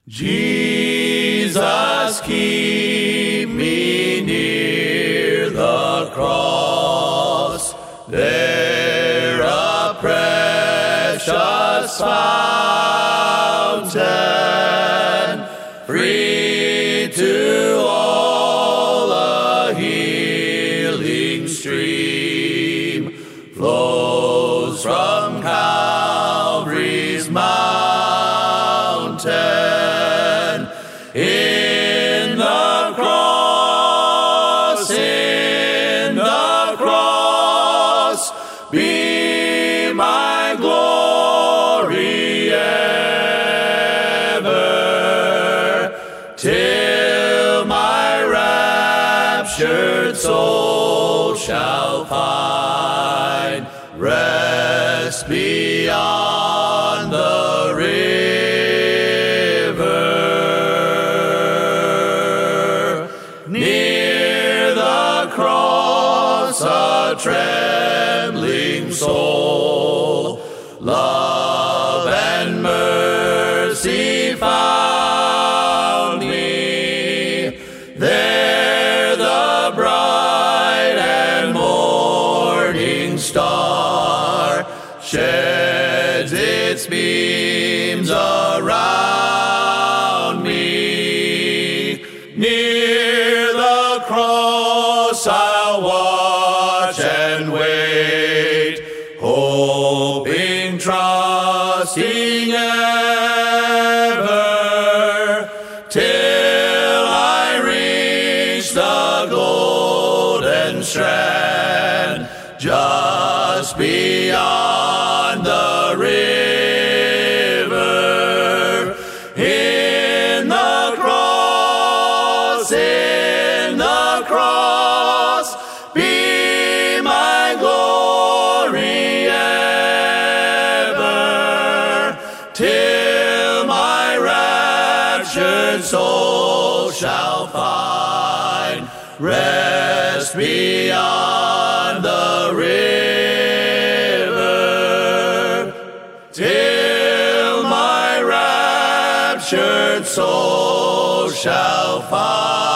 Jesus, keep me near the cross, there a precious fountain, free to all a healing stream, flows from Calvary's mountain. In the cross, be my glory ever, till my raptured soul shall find rest beyond the river. Near the cross a trembling soul, love and mercy found me. There the bright and morning star sheds its beams around me. Near the cross I'll watch and wait, hoping, trusting ever, till I reach the golden strand, just beyond the river. In the cross, be my glory ever, till my raptured soul shall find rest beyond the river, till my raptured soul shall find